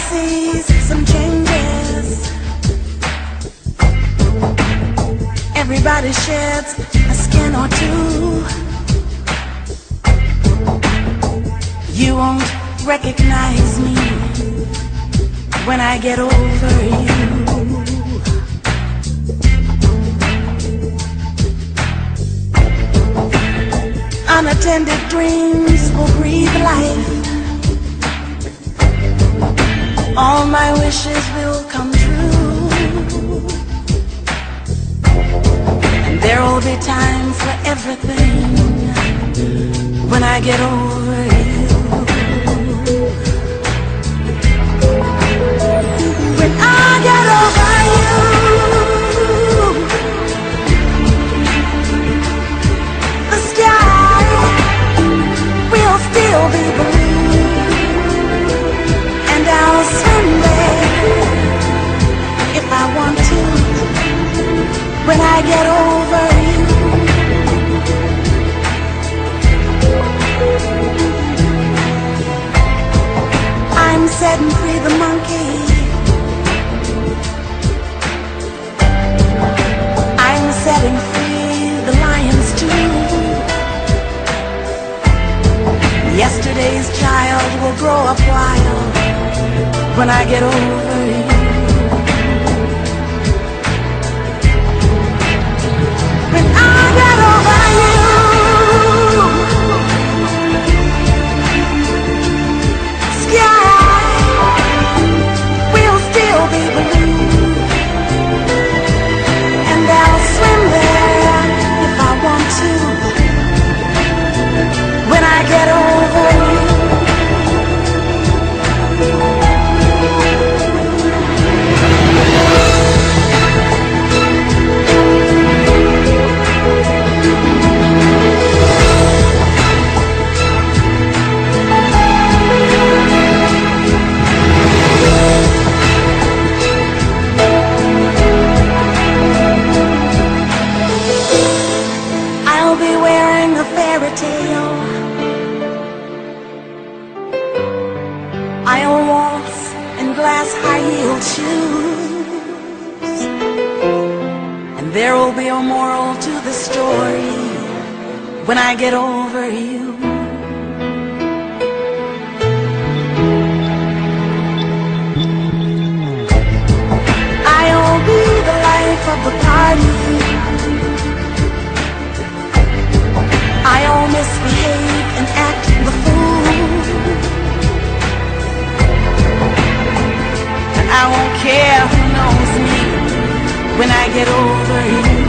sees some changes. Everybody sheds a skin or two. You won't recognize me when I get over you. Unattended dreams will breathe life. All my wishes will come true, and there will be time for everything when I get over you. When I get over you, the sky will still be blue, and I'll swim there if I want to when I get over you. I'm setting free the monkey, I'm setting free the lions too. Yesterday's child will grow up wild when I get over you. When I get over you, sky will still be blue, and I'll swim there if I want to when I get over you. I'll be wearing a fairy tale, I'll waltz in glass high-heeled shoes, and there will be a moral to the story when I get over you. I'll be the life of the party, I'll misbehave and act the fool, and I won't care who knows me when I get over you.